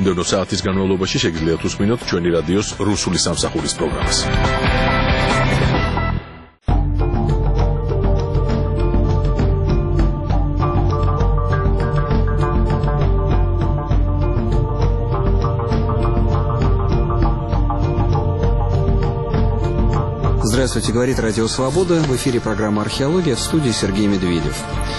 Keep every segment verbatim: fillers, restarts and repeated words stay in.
მომდევნო საათის განმავლობაში შეგიძლიათ უსმინოთ ჩვენი რადიოს რუსული სამსახურის პროგრამას. Здравствуйте, говорит Радио Свобода. В эфире программа «Археология», в студии Сергей Медведев.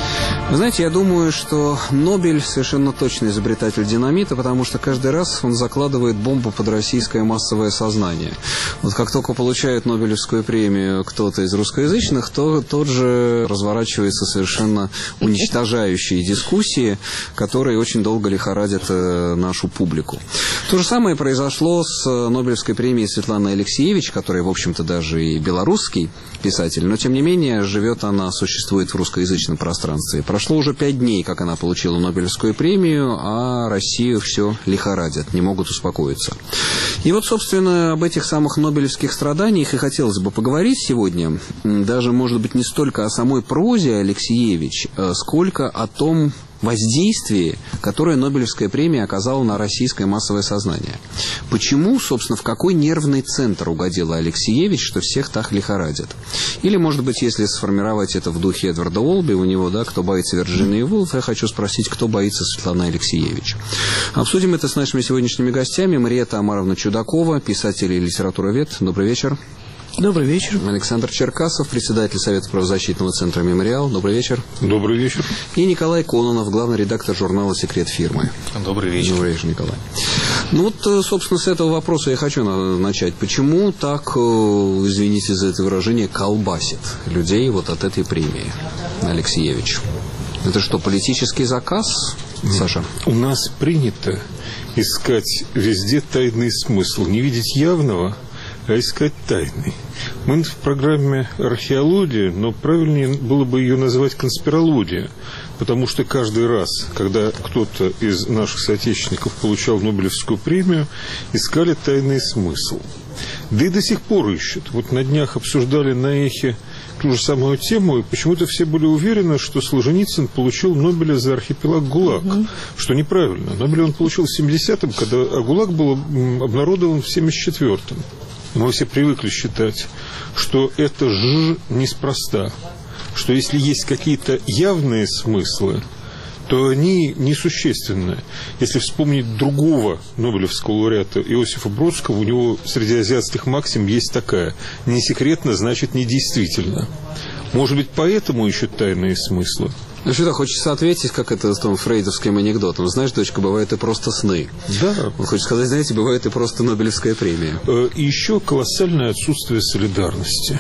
Вы знаете, я думаю, что Нобель совершенно точно изобретатель динамита, потому что каждый раз он закладывает бомбу под российское массовое сознание. Вот как только получает Нобелевскую премию кто-то из русскоязычных, то тот же разворачиваются совершенно уничтожающие дискуссии, которые очень долго лихорадят нашу публику. То же самое произошло с Нобелевской премией Светланы Алексеевич, которая, в общем-то, даже и белорусский писатель, но, тем не менее, живет она, существует в русскоязычном пространстве. Прошло уже пять дней, как она получила Нобелевскую премию, а Россию все лихорадят, не могут успокоиться. И вот, собственно, об этих самых нобелевских страданиях и хотелось бы поговорить сегодня, даже, может быть, не столько о самой прозе Алексеевич, сколько о том воздействии, которое Нобелевская премия оказала на российское массовое сознание. Почему, собственно, в какой нервный центр угодила Алексеевич, что всех так лихорадит? Или, может быть, если сформировать это в духе Эдварда Уолби, у него, да, кто боится Вирджинии Вулф, я хочу спросить, кто боится Светланы Алексеевич. Обсудим это с нашими сегодняшними гостями. Мария-Та Омаровна Чудакова, писатель и литературовед. Добрый вечер. Добрый вечер. Александр Черкасов, председатель Совета правозащитного центра «Мемориал». Добрый вечер. Добрый вечер. И Николай Кононов, главный редактор журнала «Секрет фирмы». Добрый вечер. Добрый вечер, Николай. Ну вот, собственно, с этого вопроса я хочу начать. Почему так, извините за это выражение, колбасит людей вот от этой премии, Алексеевич? Это что, политический заказ, Саша? У нас принято искать везде тайный смысл. Не видеть явного, а искать тайный. Мы в программе «Археология», но правильнее было бы ее назвать «Конспирология», потому что каждый раз, когда кто-то из наших соотечественников получал Нобелевскую премию, искали тайный смысл. Да и до сих пор ищут. Вот на днях обсуждали на «Эхе» ту же самую тему, и почему-то все были уверены, что Солженицын получил Нобеля за архипелаг ГУЛАГ, угу. Что неправильно. Нобеля он получил в семидесятом, когда а ГУЛАГ был обнародован в семьдесят четвёртом. Мы все привыкли считать, что это «ж» неспроста, что если есть какие-то явные смыслы, то они несущественны. Если вспомнить другого нобелевского лауреата Иосифа Бродского, у него среди азиатских максим есть такая: «Не секретно, значит, не действительно». Может быть, поэтому ищут тайные смыслы? Ну, что-то хочется ответить, как это с том фрейдовским анекдотом. Знаешь, дочка, бывают и просто сны. Да. Он хочет сказать, знаете, бывает и просто Нобелевская премия. И еще колоссальное отсутствие солидарности.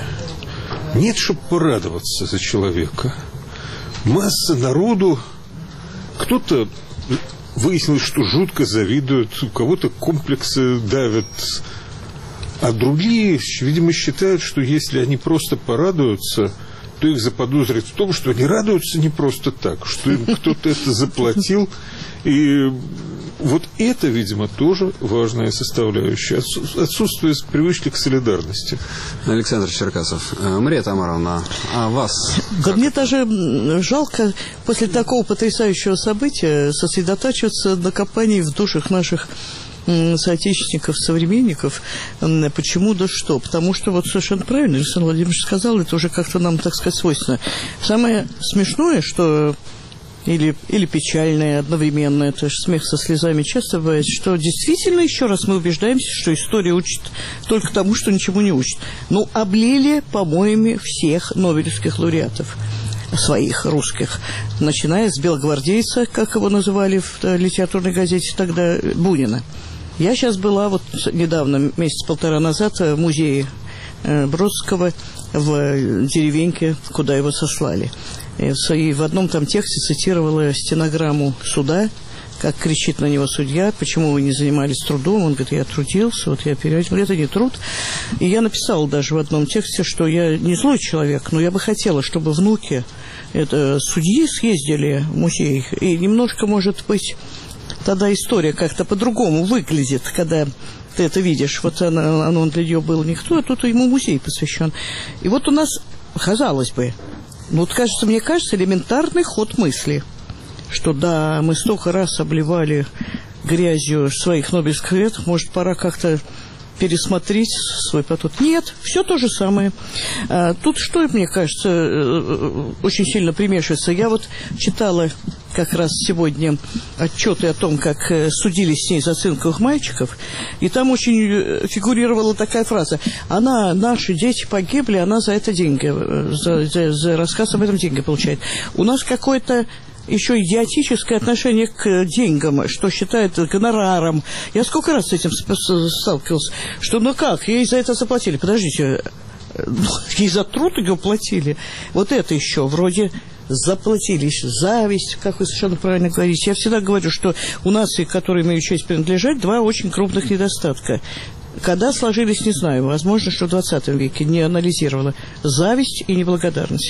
Нет, чтобы порадоваться за человека. Масса народу, кто-то выяснилось, что жутко завидует, у кого-то комплексы давят, а другие, видимо, считают, что если они просто порадуются, то их заподозрят в том, что они радуются не просто так, что им кто-то это заплатил. И вот это, видимо, тоже важная составляющая. Отсутствие привычки к солидарности. Александр Черкасов. Мария-Та Омаровна, а вас? Да мне даже жалко после такого потрясающего события сосредотачиваться на копании в душах наших соотечественников, современников. Почему, да что? Потому что вот совершенно правильно Александр Владимирович сказал, это уже как-то нам, так сказать, свойственно. Самое смешное, что или, или печальное одновременно, это же смех со слезами часто бывает, что действительно, еще раз мы убеждаемся, что история учит только тому, что ничему не учит. Ну, облили помоями всех нобелевских лауреатов своих, русских, начиная с белогвардейца, как его называли в литературной газете тогда, Бунина. Я сейчас была вот недавно, месяц-полтора назад, в музее Бродского в деревеньке, куда его сослали. И в одном там тексте цитировала стенограмму суда, как кричит на него судья: почему вы не занимались трудом? Он говорит: я трудился, вот я переводил. Говорит, это не труд. И я написала даже в одном тексте, что я не злой человек, но я бы хотела, чтобы внуки это, судьи съездили в музей. И немножко, может быть, тогда история как-то по-другому выглядит, когда ты это видишь. Вот она, оно для нее было никто, а тут ему музей посвящен. И вот у нас, казалось бы, ну, вот, кажется, мне кажется, элементарный ход мысли, что да, мы столько раз обливали грязью своих нобелевских лет, может, пора как-то пересмотреть свой подход. Нет, все то же самое. А, тут что, мне кажется, очень сильно примешивается. Я вот читала как раз сегодня отчеты о том, как судились с ней за цинковых мальчиков, и там очень фигурировала такая фраза: она, наши дети погибли, она за это деньги, за, за, за рассказ об этом деньги получает. У нас какое-то еще идиотическое отношение к деньгам, что считают гонораром. Я сколько раз с этим сталкивался, что ну как, ей за это заплатили. Подождите, ей за труд ее платили. Вот это еще вроде заплатили. Зависть, как вы совершенно правильно говорите. Я всегда говорю, что у нации, к которой имею честь принадлежать, два очень крупных недостатка. Когда сложились, не знаю, возможно, что в двадцатом веке, не анализировала. Зависть и неблагодарность.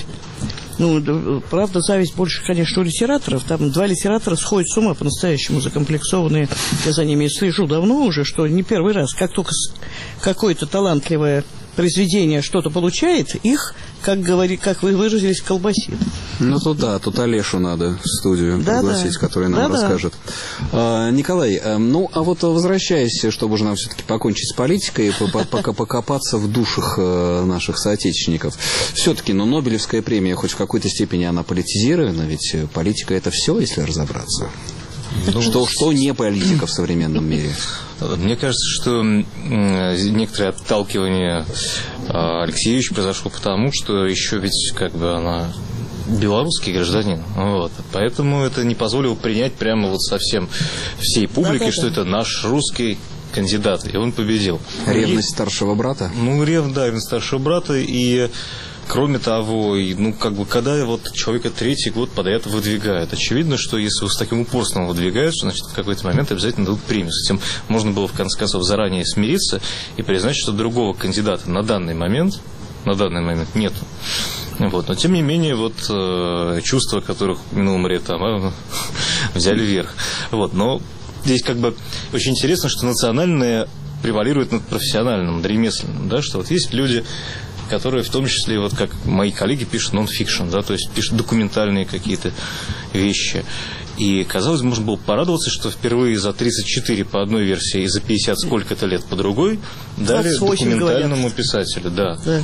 Ну, правда, зависть больше, конечно, у литераторов. Там два литератора сходят с ума по-настоящему закомплексованные. Я за ними слежу давно уже, что не первый раз. Как только какое-то талантливое произведение что-то получает, их, как, говори, как вы выразились, колбасит. Ну, тут да, тут Олешу надо в студию да, пригласить, да. который нам да, расскажет. Да. А, Николай, а, ну, а вот возвращаясь, чтобы уже нам все-таки покончить с политикой, пока покопаться в душах наших соотечественников, все-таки, ну, Нобелевская премия, хоть в какой-то степени она политизирована, ведь политика – это все, если разобраться. Ну, что, что не политика в современном мире? Мне кажется, что некоторое отталкивание Алексеевича произошло потому, что еще ведь как бы она белорусский гражданин. Вот. Поэтому это не позволило принять прямо вот совсем всей публике, да, да, что да. это наш русский кандидат, и он победил. Ревность и, старшего брата? Ну, рев, да, ревность старшего брата, и кроме того, и, ну, как бы, когда вот человека третий год подряд выдвигают, очевидно, что если его с таким упорством выдвигают, значит, в какой-то момент обязательно дадут премию. С этим можно было, в конце концов, заранее смириться и признать, что другого кандидата на данный момент, на данный момент нету. Вот. Но, тем не менее, вот, э, чувства, которых упомянул Мария Тамаровна, взяли вверх. Вот. Но здесь как бы очень интересно, что национальное превалирует над профессиональным, над ремесленным, да, что вот есть люди, которые в том числе, вот как мои коллеги пишут нон-фикшн, да, то есть пишут документальные какие-то вещи. И, казалось, можно было порадоваться, что впервые за тридцать четыре по одной версии и за пятьдесят сколько-то лет по другой дали документальному говорят. писателю. Да. Да.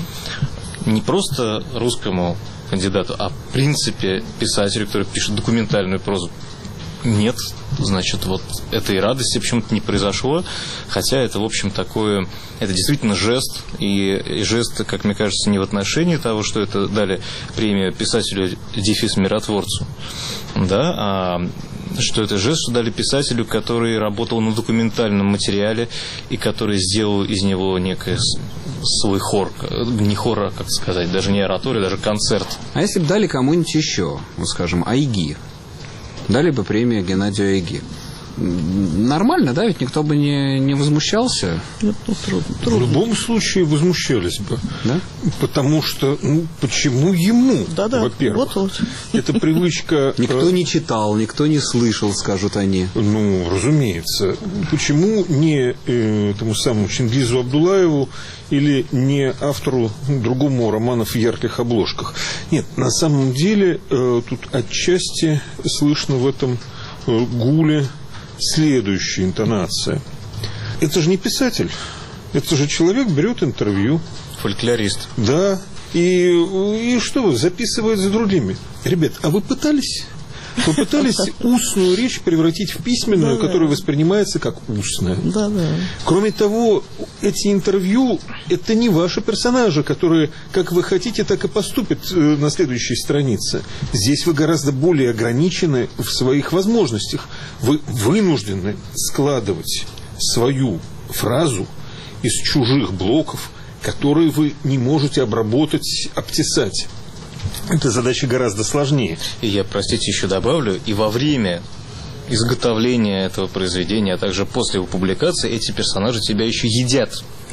Не просто русскому кандидату, а в принципе писателю, который пишет документальную прозу. Нет, значит, вот этой радости почему-то не произошло, хотя это, в общем, такое, это действительно жест, и, и жест, как мне кажется, не в отношении того, что это дали премию писателю дефис миротворцу, да, а что это жест, что дали писателю, который работал на документальном материале и который сделал из него некое свой хор, не хор, а, как сказать, даже не оратория, даже концерт. А если бы дали кому-нибудь еще, ну, скажем, Айги, дали бы премию Геннадию Айги. Нормально, да? Ведь никто бы не, не возмущался. Это трудно, трудно. В любом случае возмущались бы. Да? Потому что, ну, почему ему, да-да, во-первых? Вот-вот. Это привычка... Никто не читал, никто не слышал, скажут они. Ну, разумеется. Почему не э, этому самому Чингизу Абдуллаеву или не автору другому романа в ярких обложках? Нет, на самом деле э, тут отчасти слышно в этом э, гуле следующая интонация. Это же не писатель. Это же человек берет интервью. Фольклорист. Да. И, и что, записывает за другими. Ребят, а вы пытались? Вы пытались устную речь превратить в письменную, да, которая да. воспринимается как устная. Да, да. Кроме того, эти интервью – это не ваши персонажи, которые, как вы хотите, так и поступят на следующей странице. Здесь вы гораздо более ограничены в своих возможностях. Вы вынуждены складывать свою фразу из чужих блоков, которые вы не можете обработать, обтесать. Эта задача гораздо сложнее. И я, простите, еще добавлю, и во время изготовления этого произведения, а также после его публикации, эти персонажи тебя еще едят.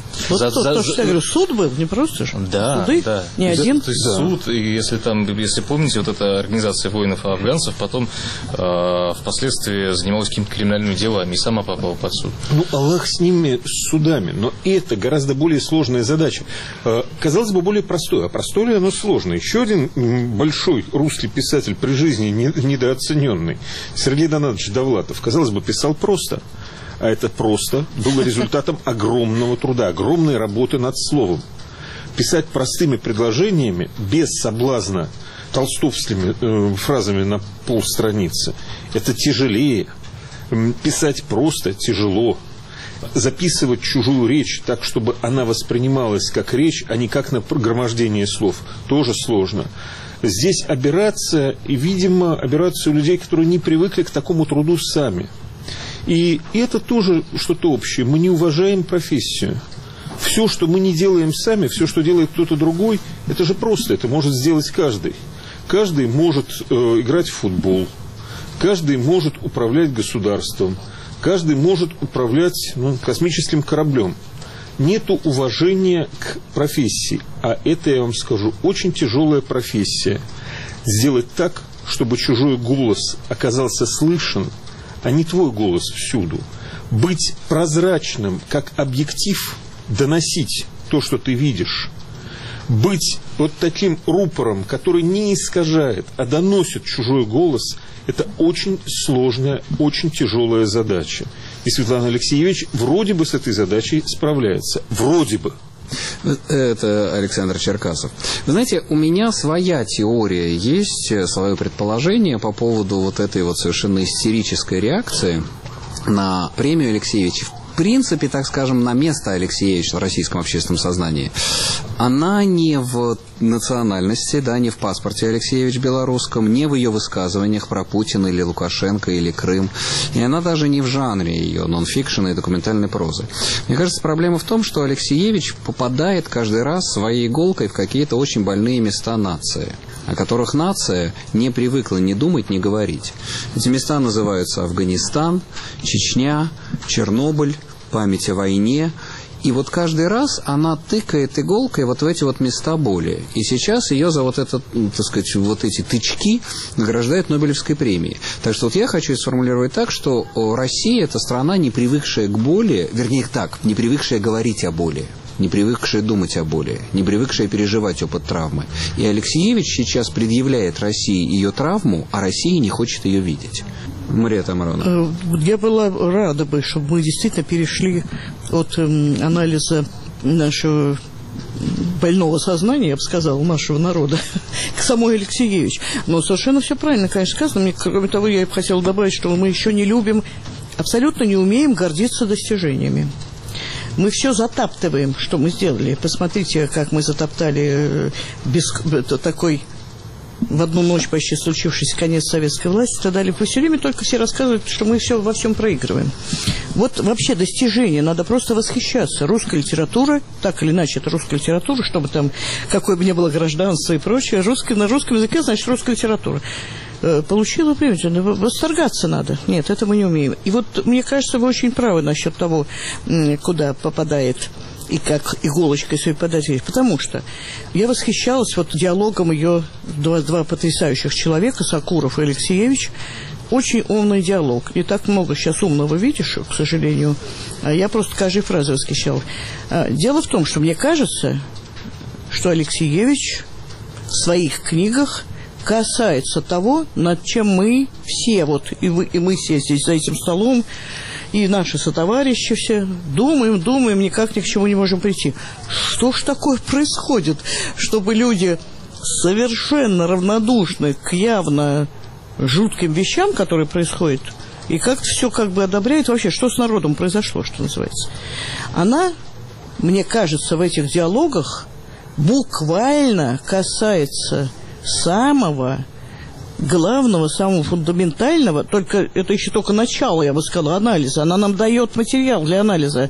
Вот за, то, за, то, что я говорю, суд был, не просто же. Да, Суды, да. не один. То есть Да. суд, и если там, если помните, вот эта организация воинов и афганцев потом э, впоследствии занималась какими-то криминальными делами и сама попала под суд. Ну, Аллах с ними, с судами. Но это гораздо более сложная задача. Э, Казалось бы, более простое. А простое ли оно сложное? Еще один м, большой русский писатель при жизни не- недооцененный, Сергей Донатович Довлатов, казалось бы, писал просто. А это просто было результатом огромного труда, огромной работы над словом. Писать простыми предложениями, без соблазна толстовскими э, фразами на полстраницы, это тяжелее. М, Писать просто тяжело. Записывать чужую речь так, чтобы она воспринималась как речь, а не как нагромождение слов, тоже сложно. Здесь аберрация, и, видимо, аберрация у людей, которые не привыкли к такому труду сами. И это тоже что-то общее. Мы не уважаем профессию. Все, что мы не делаем сами, все, что делает кто-то другой, это же просто, это может сделать каждый. Каждый может э, играть в футбол, каждый может управлять государством, каждый может управлять ну, космическим кораблем. Нету уважения к профессии, а это, я вам скажу, очень тяжелая профессия. Сделать так, чтобы чужой голос оказался слышен, а не твой голос всюду. Быть прозрачным, как объектив, доносить то, что ты видишь. Быть вот таким рупором, который не искажает, а доносит чужой голос, это очень сложная, очень тяжелая задача. И Светлана Алексеевич вроде бы с этой задачей справляется. Вроде бы. Это Александр Черкасов. Вы знаете, у меня своя теория есть, свое предположение по поводу вот этой вот совершенно истерической реакции на премию Алексеевича. В принципе, так скажем, на место Алексеевича в российском общественном сознании. Она не в национальности, да, не в паспорте Алексеевич белорусском, не в ее высказываниях про Путина или Лукашенко или Крым. И она даже не в жанре ее нон-фикшн и документальной прозы. Мне кажется, проблема в том, что Алексеевич попадает каждый раз своей иголкой в какие-то очень больные места нации, о которых нация не привыкла ни думать, ни говорить. Эти места называются Афганистан, Чечня, Чернобыль, память о войне. И вот каждый раз она тыкает иголкой вот в эти вот места боли. И сейчас ее за вот это, так сказать, вот эти тычки награждают Нобелевской премией. Так что вот я хочу сформулировать так, что Россия – это страна, не привыкшая к боли, вернее так, не привыкшая говорить о боли, не привыкшая думать о боли, не привыкшая переживать опыт травмы. И Алексеевич сейчас предъявляет России ее травму, а Россия не хочет ее видеть. Мария Тамаровна. Я была рада бы, чтобы мы действительно перешли от э, анализа нашего больного сознания, я бы сказала, нашего народа, к самой Алексеевич. Но совершенно все правильно, конечно, сказано. Мне, кроме того, я бы хотела добавить, что мы еще не любим, абсолютно не умеем гордиться достижениями. Мы все затаптываем, что мы сделали. Посмотрите, как мы затоптали без такой в одну ночь почти случившийся конец советской власти и так далее. По все время только все рассказывают, что мы все во всем проигрываем. Вот вообще достижения, надо просто восхищаться. Русская литература, так или иначе, это русская литература, чтобы там, какое бы ни было гражданство и прочее, русский, на русском языке, значит, русская литература. Получила премию, восторгаться надо. Нет, это мы не умеем. И вот, мне кажется, вы очень правы насчет того, куда попадает и как иголочкой своей подать. Потому что я восхищалась вот диалогом ее, два, два потрясающих человека, Сакуров и Алексеевич. Очень умный диалог. Не так много сейчас умного видишь, к сожалению. А я просто каждой фразой восхищалась. Дело в том, что мне кажется, что Алексеевич в своих книгах касается того, над чем мы все, вот и, вы, и мы все здесь за этим столом, и наши сотоварищи все думаем, думаем, никак ни к чему не можем прийти. Что ж такое происходит, чтобы люди совершенно равнодушны к явно жутким вещам, которые происходят, и как-то все как бы одобряют? Вообще, что с народом произошло, что называется? Она, мне кажется, в этих диалогах буквально касается самого главного, самого фундаментального, только это еще только начало, я бы сказала, анализа. Она нам дает материал для анализа.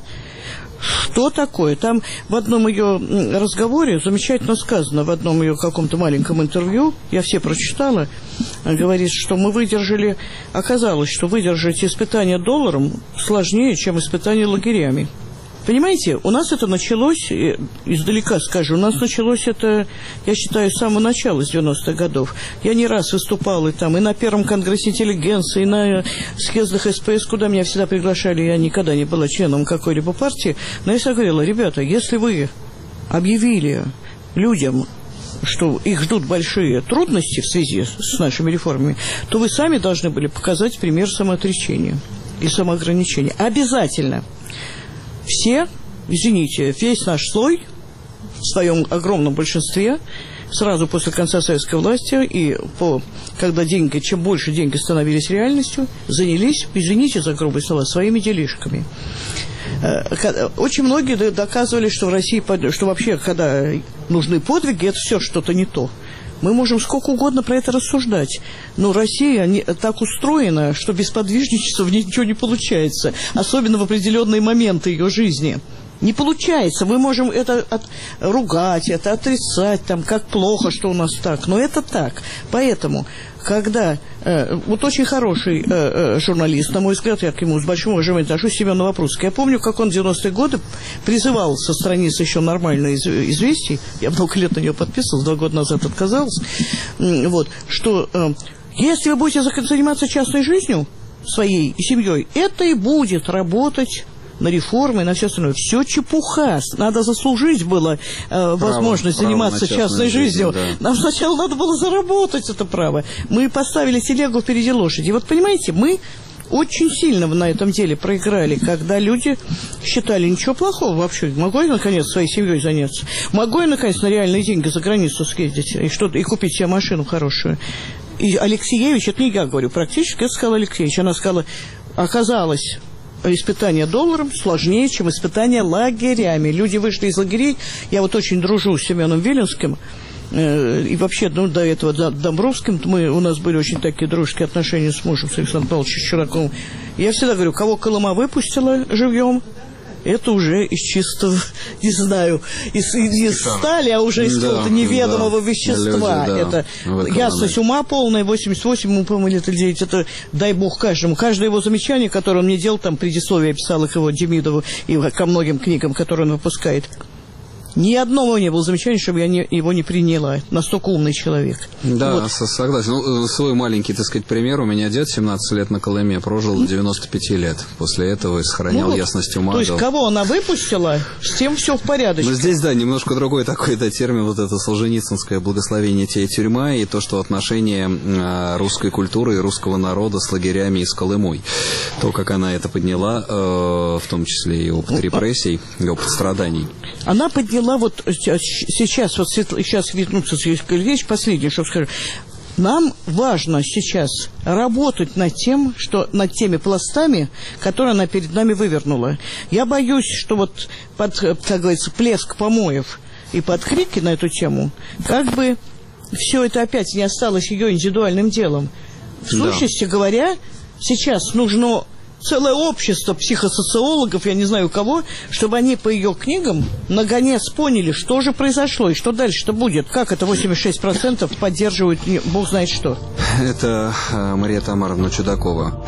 Что такое? Там в одном ее разговоре замечательно сказано, в одном ее каком-то маленьком интервью, я все прочитала, говорит, что мы выдержали, оказалось, что выдержать испытание долларом сложнее, чем испытание лагерями. Понимаете, у нас это началось, издалека скажу, у нас началось это, я считаю, с самого начала, с девяностых годов. Я не раз выступал и там, и на Первом конгрессе интеллигенции, и на съездах СПС, куда меня всегда приглашали, я никогда не была членом какой-либо партии. Но я всегда говорила, ребята, если вы объявили людям, что их ждут большие трудности в связи с нашими реформами, то вы сами должны были показать пример самоотречения и самоограничения. Обязательно. Все, извините, весь наш слой в своем огромном большинстве сразу после конца советской власти и по, когда деньги, чем больше деньги становились реальностью, занялись, извините за грубые слова, своими делишками. Очень многие доказывали, что в России, что вообще, когда нужны подвиги, это все что-то не то. Мы можем сколько угодно про это рассуждать, но Россия не, так устроена, что без подвижничества ничего не получается, особенно в определенные моменты ее жизни. Не получается, мы можем это от, ругать, это отрицать, там, как плохо, что у нас так, но это так. Поэтому, когда э, вот очень хороший э, э, журналист, на мой взгляд, я к нему с большим уважением отношусь, Семен Новопрудский, я помню, как он в девяностые годы призывал со страниц еще нормально из, известий, я много лет на нее подписывалась, два года назад отказалась, э, вот, что э, если вы будете заниматься частной жизнью своей и семьей, это и будет работать на реформы, на все остальное. Все чепуха. Надо заслужить было э, возможность право, заниматься право частной жизнью. жизнью да. Нам сначала надо было заработать это право. Мы поставили телегу впереди лошади. И вот понимаете, мы очень сильно на этом деле проиграли, когда люди считали, ничего плохого вообще. Могу я, наконец, своей семьей заняться? Могу я, наконец, на реальные деньги за границу съездить и, что-то, и купить себе машину хорошую? И Алексеевич, это не я говорю, практически это сказала Алексеевич. Она сказала, оказалось... испытание долларом сложнее, чем испытание лагерями. Люди вышли из лагерей. Я вот очень дружу с Семеном Виленским. Э, и вообще, ну, до этого до, Домбровским мы, у нас были очень такие дружеские отношения с мужем, с Александром Павловичем Чураковым. Я всегда говорю, кого Колыма выпустила живьем, это уже из чистого, не знаю, из, из стали, а уже из да, какого-то неведомого да, вещества. Люди, да, это ясность ума полная, восемьдесят восемь, по-моему, лет или девять, это дай бог каждому. Каждое его замечание, которое он мне делал, там предисловие писал их его Демидову и ко многим книгам, которые он выпускает. Ни одного не было замечания, чтобы я не, его не приняла. Настолько умный человек. Да, вот. Согласен. Ну, свой маленький, так сказать, пример. У меня дед семнадцать лет на Колыме прожил до девяноста пяти лет. После этого сохранял ну, вот. ясность ума. То есть, кого она выпустила, с тем все в порядке. Но здесь, да, немножко другой такой да, термин, вот это солженицынское благословение те тюрьма, и то, что отношение э, русской культуры и русского народа с лагерями и с Колымой. То, как она это подняла, э, в том числе и опыт репрессий, и опыт страданий. Она подняла вот сейчас, вот сейчас вернуться к вещь последнее, что скажу. Нам важно сейчас работать над тем, что над теми пластами, которые она перед нами вывернула. Я боюсь, что вот под, как говорится, плеск помоев и под крики на эту тему, как бы все это опять не осталось ее индивидуальным делом. В да. сущности говоря, сейчас нужно целое общество психосоциологов, я не знаю у кого, чтобы они по ее книгам наконец поняли, что же произошло и что дальше-то будет. Как это восемьдесят шесть процентов поддерживают, бог знает что. Это Мария Тамаровна Чудакова.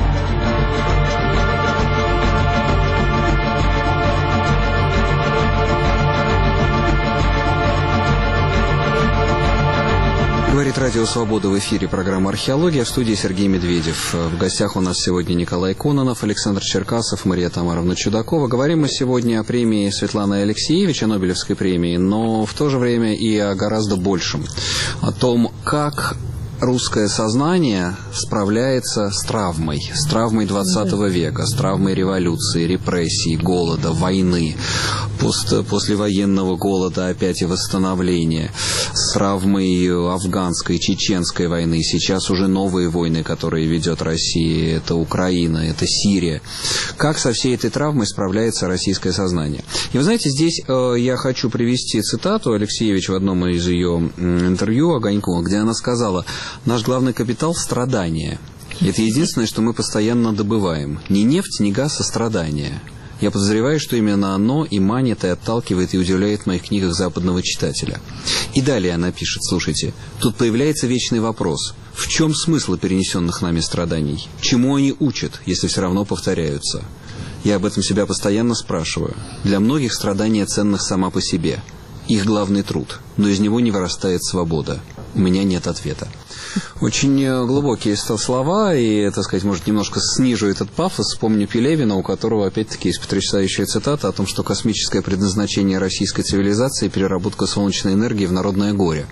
Говорит Радио Свобода, в эфире программа «Археология», в студии Сергей Медведев. В гостях у нас сегодня Николай Кононов, Александр Черкасов, Мария Тамаровна Чудакова. Говорим мы сегодня о премии Светланы Алексеевич, о Нобелевской премии, но в то же время и о гораздо большем. О том, как русское сознание справляется с травмой, с травмой двадцатого века, с травмой революции, репрессий, голода, войны, пост, послевоенного голода опять и восстановления, с травмой афганской, чеченской войны, сейчас уже новые войны, которые ведет Россия, это Украина, это Сирия. Как со всей этой травмой справляется российское сознание? И вы знаете, здесь э, я хочу привести цитату Алексеевич в одном из ее интервью Огоньку, где она сказала: «Наш главный капитал – страдание. Это единственное, что мы постоянно добываем. Ни нефть, ни газ, а страдания. Я подозреваю, что именно оно и манит, и отталкивает, и удивляет в моих книгах западного читателя». И далее она пишет, слушайте, тут появляется вечный вопрос. В чем смысл перенесенных нами страданий? Чему они учат, если все равно повторяются? Я об этом себя постоянно спрашиваю. Для многих страдание ценных сама по себе. Их главный труд, но из него не вырастает свобода. У меня нет ответа. Очень глубокие слова, и, так сказать, может, немножко снижу этот пафос. Вспомню Пелевина, у которого, опять-таки, есть потрясающая цитата о том, что космическое предназначение российской цивилизации – переработка солнечной энергии в народное горе.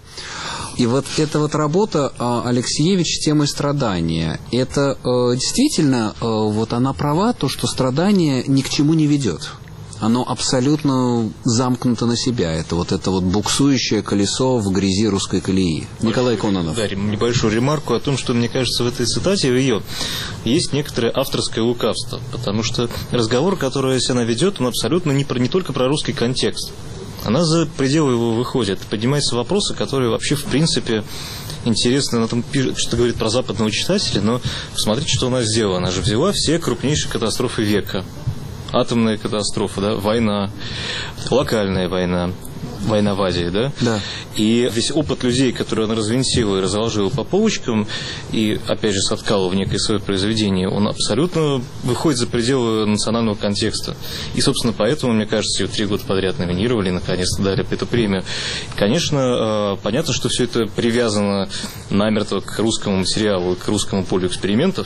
И вот эта вот работа Алексиевич с темой страдания, это действительно, вот она права, то, что страдание ни к чему не ведет. Оно абсолютно замкнуто на себя. Это вот это вот буксующее колесо в грязи русской колеи. Николай Кононов. Да, небольшую ремарку о том, что, мне кажется, в этой цитате, в ее, есть некоторое авторское лукавство. Потому что разговор, который она ведет, он абсолютно не, про, не только про русский контекст. Она за пределы его выходит. Поднимаются вопросы, которые вообще, в принципе, интересны. Она там пишет, что говорит про западного читателя, но посмотрите, что она сделала. Она же взяла все крупнейшие катастрофы века. Атомная катастрофа, да, война, локальная война, война в Азии, да? Да. И весь опыт людей, который она развинтила и разложила по полочкам, и, опять же, соткала в некое свое произведение, он абсолютно выходит за пределы национального контекста. И, собственно, поэтому, мне кажется, ее три года подряд номинировали, и, наконец-то, дали эту премию. И, конечно, понятно, что все это привязано намертво к русскому материалу, к русскому полю экспериментов.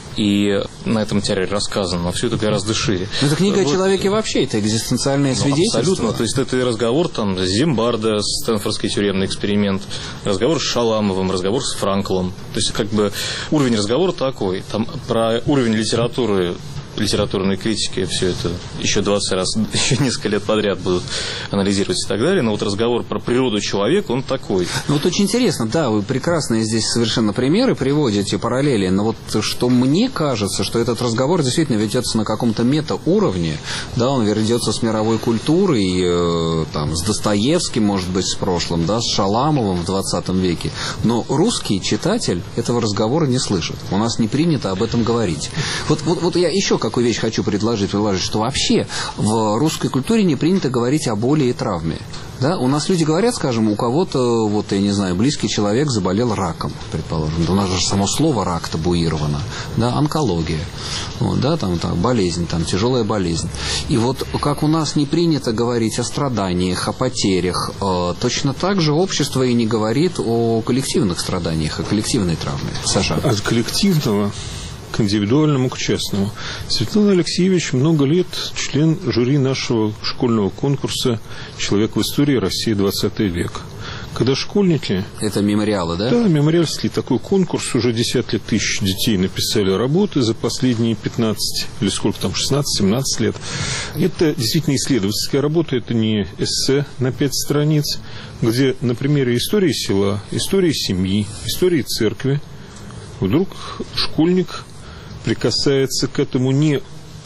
И на этом материале рассказано, но все это гораздо шире. Но это книга вот. О человеке вообще, это экзистенциальное ну, свидетельство. Абсолютно, то есть это разговор там с Зимбардо, Стэнфордский тюремный эксперимент, разговор с Шаламовым, разговор с Франклом. То есть как бы уровень разговора такой. Там про уровень литературы, литературной критики все это еще двадцать раз, еще несколько лет подряд будут анализировать и так далее, но вот разговор про природу человека, он такой. Ну вот очень интересно, да, вы прекрасные здесь совершенно примеры приводите, параллели, но вот что мне кажется, что этот разговор действительно ведется на каком-то метауровне, да, он ведется с мировой культурой, э, там, с Достоевским, может быть, с прошлым, да, с Шаламовым в двадцатом веке, но русский читатель этого разговора не слышит, у нас не принято об этом говорить. Вот, вот, вот я еще какую вещь хочу предложить, предложить, что вообще в русской культуре не принято говорить о боли и травме. Да? У нас люди говорят, скажем, у кого-то, вот, я не знаю, близкий человек заболел раком, предположим. Да у нас же само слово рак табуировано. Да? Онкология. Вот, да? там, там, болезнь, там, тяжелая болезнь. И вот как у нас не принято говорить о страданиях, о потерях, э, точно так же общество и не говорит о коллективных страданиях, о коллективной травме. Саша. От коллективного к индивидуальному, к частному. Светлана Алексиевич много лет член жюри нашего школьного конкурса «Человек в истории России двадцатый век». Когда школьники... Это мемориалы, да? Да, мемориальский такой конкурс. Уже десятки тысяч детей написали работы за последние пятнадцать, или сколько там, шестнадцать-семнадцать лет. Это действительно исследовательская работа, это не эссе на пять страниц, где на примере истории села, истории семьи, истории церкви вдруг школьник прикасается к этому не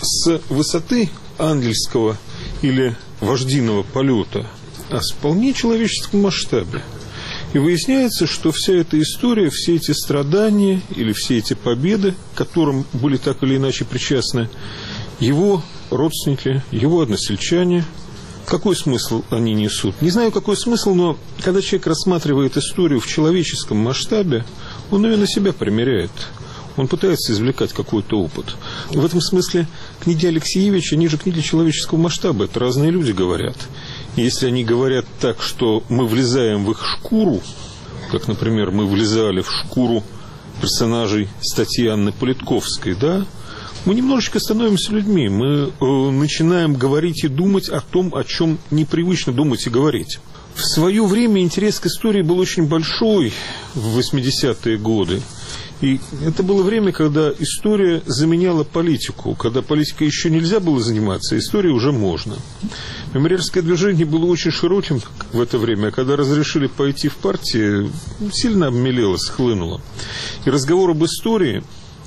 с высоты ангельского или вождиного полета, а в вполне человеческом масштабе. И выясняется, что вся эта история, все эти страдания или все эти победы, к которым были так или иначе причастны его родственники, его односельчане, какой смысл они несут? Не знаю, какой смысл, но когда человек рассматривает историю в человеческом масштабе, он, наверное, себя примеряет. Он пытается извлекать какой-то опыт. В этом смысле книги Алексиевича, они же книги человеческого масштаба. Это разные люди говорят. И если они говорят так, что мы влезаем в их шкуру, как, например, мы влезали в шкуру персонажей статьи Анны Политковской, да, мы немножечко становимся людьми. Мы э, начинаем говорить и думать о том, о чем непривычно думать и говорить. В свое время интерес к истории был очень большой в восьмидесятые годы. И это было время, когда история заменяла политику, когда политикой еще нельзя было заниматься, а историей уже можно. Мемориальское движение было очень широким в это время, а когда разрешили пойти в партии, сильно обмелело, схлынуло. И разговор об истории,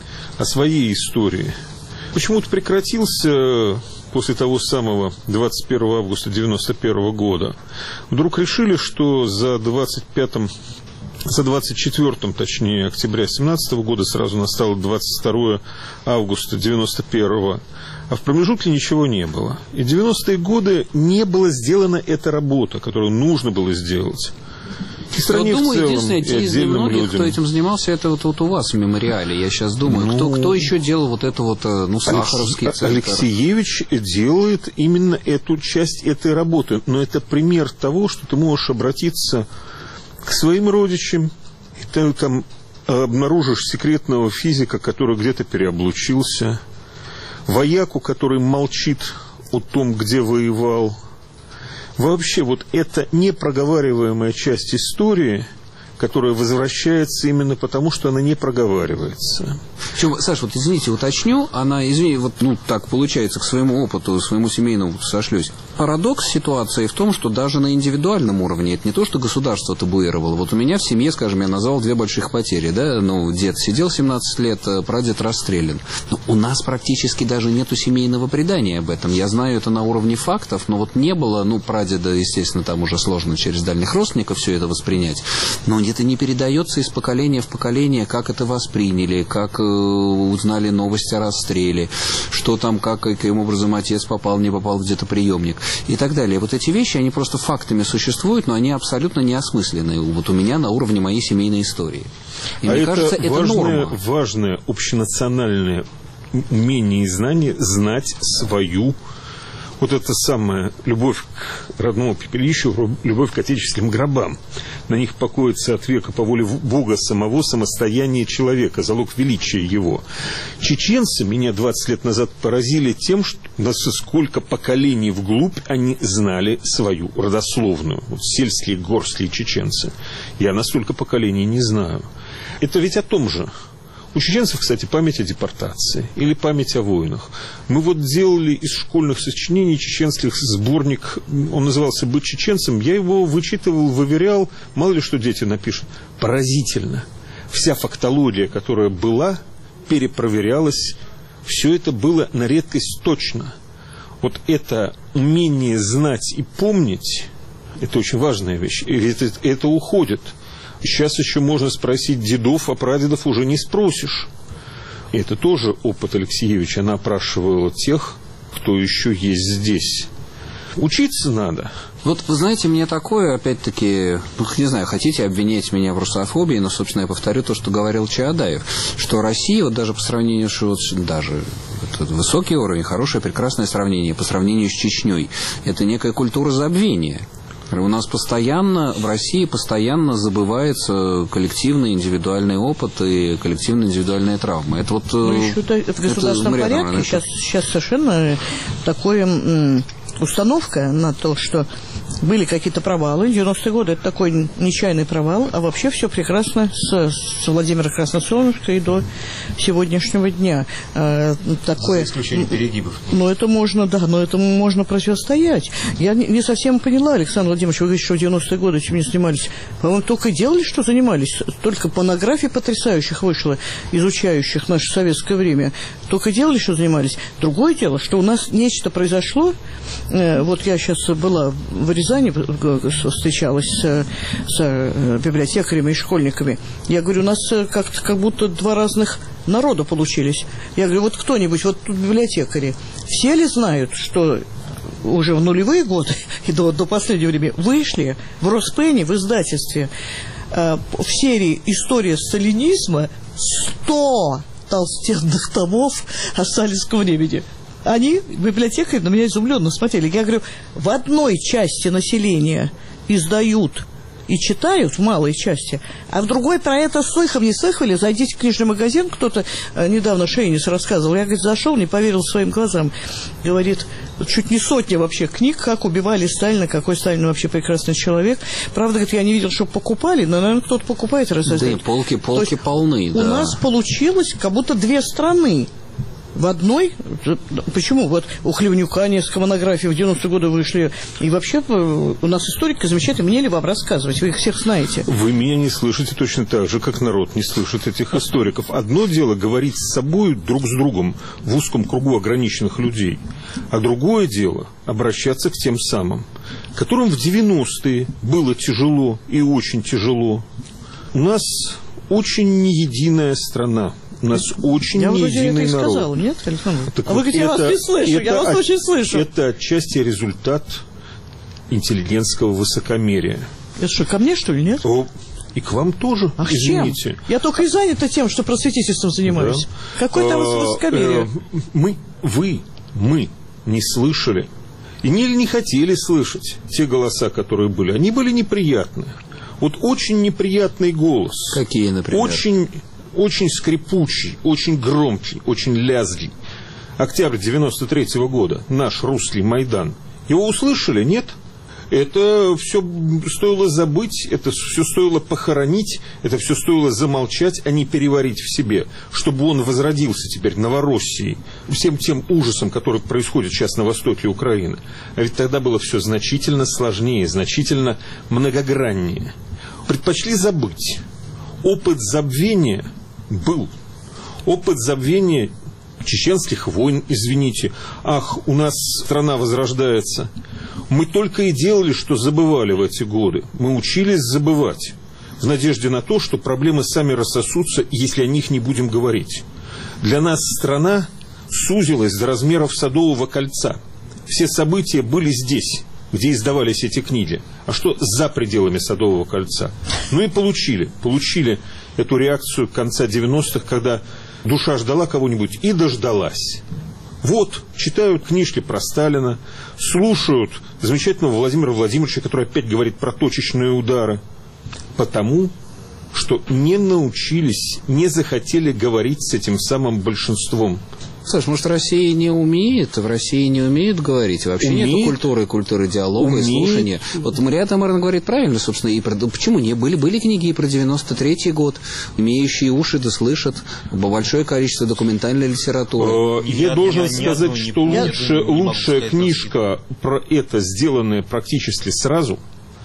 о своей истории, почему-то прекратился после того самого двадцать первого августа девяносто первого года. Вдруг решили, что за двадцать пятым За двадцать четвёртым, точнее, октября семнадцатого года сразу настало двадцать второго августа девяносто первого, а в промежутке ничего не было. И в девяностые годы не была сделана эта работа, которую нужно было сделать. И стране вот, думаю, в целом, единственное, и те из отдельным немногих, людям. кто этим занимался, это вот, вот у вас в мемориале. Я сейчас думаю, Ну, кто, кто еще делал вот это вот, ну, Сахаровский центр? Алексеевич делает именно эту часть этой работы. Но это пример того, что ты можешь обратиться к своим родичам, и ты там обнаружишь секретного физика, который где-то переоблучился, вояку, который молчит о том, где воевал. Вообще, вот эта непроговариваемая часть истории, которая возвращается именно потому, что она не проговаривается. Причем, Саш, вот извините, уточню, она, извини, вот, ну, так получается, к своему опыту, своему семейному сошлюсь. Парадокс ситуации в том, что даже на индивидуальном уровне, это не то, что государство табуировало. Вот у меня в семье, скажем, я назвал две больших потери, да, ну, дед сидел семнадцать лет, прадед расстрелян. Но у нас практически даже нету семейного предания об этом. Я знаю это на уровне фактов, но вот не было, ну, прадеда, естественно, там уже сложно через дальних родственников все это воспринять, но это не передается из поколения в поколение, как это восприняли, как э, узнали новости о расстреле, что там, как, каким образом отец попал, не попал где-то приемник и так далее. Вот эти вещи, они просто фактами существуют, но они абсолютно неосмысленные. Вот у меня на уровне моей семейной истории. И а мне это кажется, это важное, норма. важное общенациональное умение и знание знать свою, вот это самая любовь к родному пепелищу, любовь к отеческим гробам. На них покоится от века по воле Бога самого состояние человека, залог величия его. Чеченцы меня двадцать лет назад поразили тем, что насколько поколений вглубь они знали свою родословную. Вот сельские, горские чеченцы. Я настолько поколений не знаю. Это ведь о том же. У чеченцев, кстати, память о депортации или память о войнах. Мы вот делали из школьных сочинений чеченских сборник, он назывался «Быть чеченцем». Я его вычитывал, выверял, мало ли что дети напишут. Поразительно. Вся фактология, которая была, перепроверялась. Все это было на редкость точно. Вот это умение знать и помнить, это очень важная вещь. И это, это уходит. Сейчас еще можно спросить дедов, а прадедов уже не спросишь. И это тоже опыт Алексеевича. Она опрашивала тех, кто еще есть здесь. Учиться надо. Вот, вы знаете, мне такое, опять-таки, ну, не знаю, хотите обвинять меня в русофобии, но, собственно, я повторю то, что говорил Чаадаев, что Россия, вот даже по сравнению с, вот, даже вот, высокий уровень, хорошее, прекрасное сравнение, по сравнению с Чечней, это некая культура забвения. У нас постоянно, в России постоянно забывается коллективный индивидуальный опыт и коллективные индивидуальные травмы. Это вот... Ну, еще в государственном порядке сейчас, сейчас совершенно такое м, установка на то, что были какие-то провалы. девяностые годы – это такой нечаянный провал, а вообще все прекрасно с, с Владимира Красносолнышко и до сегодняшнего дня. А, такое, за исключением перегибов. Ну, это можно, да, но этому можно противостоять. Я не, не совсем поняла, Александр Владимирович, вы говорите, что в девяностые годы чем не занимались. По-моему, только и делали, что занимались. Только монографий потрясающих вышло, изучающих наше советское время. Только делали, что занимались. Другое дело, что у нас нечто произошло. Вот я сейчас была в Рязани, встречалась с, с библиотекарями и школьниками. Я говорю, у нас как, как будто два разных народа получились. Я говорю, вот кто-нибудь, вот тут библиотекари, все ли знают, что уже в нулевые годы и до, до последнего времени вышли в Роспене, в издательстве, э, в серии «История сталинизма» сто толстенных томов о сталинском времени. Они, библиотекари, на меня изумленно смотрели. Я говорю, в одной части населения издают и читают, в малой части, а в другой про это слыхом не слыхали. Зайдите в книжный магазин, кто-то э, недавно Шейнис рассказывал. Я, говорит, зашел, не поверил своим глазам. Говорит, чуть не сотня вообще книг, как убивали Сталина, какой Сталин вообще прекрасный человек. Правда, говорит, я не видел, чтобы покупали, но, наверное, кто-то покупает. Да и полки, полки полны, у да. У нас получилось как будто две страны. В одной, почему? Вот у Хлевнюка несколько монографий в девяностые годы вышли. И вообще у нас историки замечательные. Мне ли вам рассказывать? Вы их всех знаете. Вы меня не слышите точно так же, как народ не слышит этих историков. Одно дело говорить с собой друг с другом в узком кругу ограниченных людей. А другое дело обращаться к тем самым, которым в девяностые было тяжело и очень тяжело. У нас очень неединая страна. У нас очень я неединый это народ. И сказал, нет, Александр? Так а вот вы говорите, я это, вас не слышу, это, я вас очень слышу. Это отчасти результат интеллигентского высокомерия. Это что, ко мне, что ли, нет? О, и к вам тоже, Ах, извините. Чем? Я только и занята тем, что просветительством занимаюсь. Да. Какое там высокомерие? Мы, вы, мы не слышали и не, не хотели слышать те голоса, которые были. Они были неприятные. Вот очень неприятный голос. Какие, например? Очень, очень скрипучий, очень громкий, очень лязгий. Октябрь девяносто третьего года, наш русский Майдан. Его услышали, нет? Это все стоило забыть, это все стоило похоронить, это все стоило замолчать, а не переварить в себе, чтобы он возродился теперь Новороссией, всем тем ужасом, который происходит сейчас на востоке Украины. А ведь тогда было все значительно сложнее, значительно многограннее. Предпочли забыть. Опыт забвения был. Опыт забвения чеченских войн, извините. Ах, у нас страна возрождается. Мы только и делали, что забывали в эти годы. Мы учились забывать, в надежде на то, что проблемы сами рассосутся, если о них не будем говорить. Для нас страна сузилась до размеров Садового кольца. Все события были здесь, где издавались эти книги. А что за пределами Садового кольца? Ну и получили. Получили эту реакцию конца девяностых, когда душа ждала кого-нибудь и дождалась. Вот, читают книжки про Сталина, слушают замечательного Владимира Владимировича, который опять говорит про точечные удары. Потому что не научились, не захотели говорить с этим самым большинством. Слушай, может, Россия не умеет? В России не умеют говорить? Вообще умеет, нету культуры, культуры диалога умеет. И слушания. Вот Мария Тамаровна говорит правильно, собственно, и про... почему не? Были, были книги и про девяносто третий год, имеющие уши да слышат, большое количество документальной литературы. Я, я должен сказать, одну, что не лучше, лучшая книжка про это, сделанная практически сразу,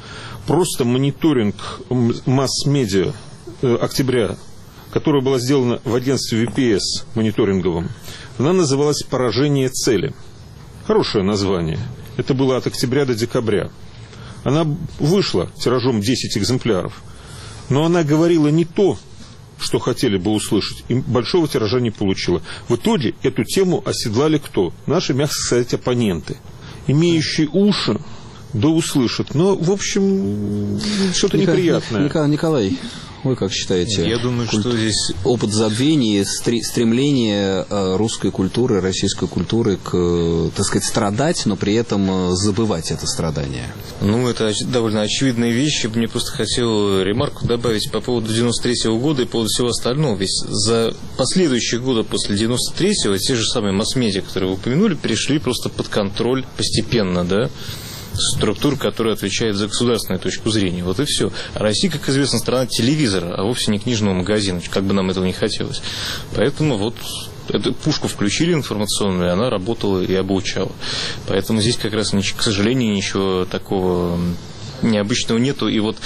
просто мониторинг масс-медиа октября, которая была сделана в агентстве ви пи эс мониторинговом, она называлась «Поражение цели». Хорошее название. Это было от октября до декабря. Она вышла тиражом десять экземпляров. Но она говорила не то, что хотели бы услышать, и большого тиража не получила. В итоге эту тему оседлали кто? Наши, мягко сказать, оппоненты, имеющие уши, да услышат. Но, в общем, что-то Николай, неприятное. Николай, Николай, вы как считаете? Я думаю, культ... что здесь... Опыт забвения, стремление русской культуры, российской культуры к, так сказать, страдать, но при этом забывать это страдание. Ну, это довольно очевидные вещи. Мне просто хотел ремарку добавить по поводу девяносто третьего года и по поводу всего остального. Ведь за последующие годы после девяносто третьего те же самые масс-медиа, которые вы упомянули, перешли просто под контроль постепенно, да, структур, которые отвечают за государственную точку зрения. Вот и все. А Россия, как известно, страна телевизора, а вовсе не книжного магазина, как бы нам этого не хотелось. Поэтому вот эту пушку включили информационную, и она работала и обучала. Поэтому здесь как раз, к сожалению, ничего такого необычного нету. И вот